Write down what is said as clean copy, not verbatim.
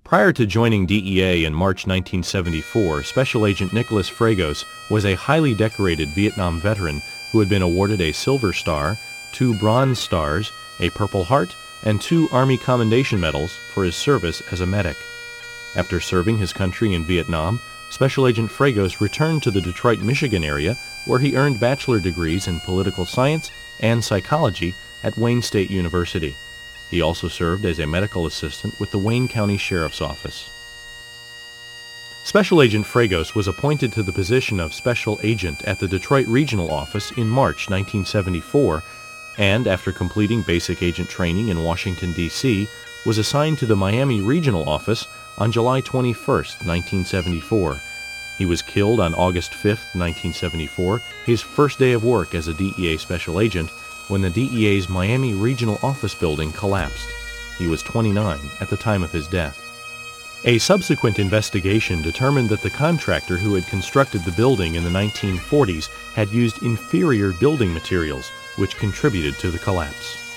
Prior to joining DEA in March 1974, Special Agent Nicholas Fragos was a highly decorated Vietnam veteran who had been awarded a Silver Star, 2 Bronze Stars, a Purple Heart, and 2 Army Commendation Medals for his service as a medic. After serving his country in Vietnam, Special Agent Fragos returned to the Detroit, Michigan area where he earned bachelor degrees in political science and psychology at Wayne State University. He also served as a medical assistant with the Wayne County Sheriff's Office. Special Agent Fragos was appointed to the position of Special Agent at the Detroit Regional Office in March 1974, and after completing basic agent training in Washington, D.C., was assigned to the Miami Regional Office on July 21, 1974. He was killed on August 5, 1974, his first day of work as a DEA Special Agent, when the DEA's Miami Regional Office building collapsed. He was 29 at the time of his death. A subsequent investigation determined that the contractor who had constructed the building in the 1940s had used inferior building materials, which contributed to the collapse.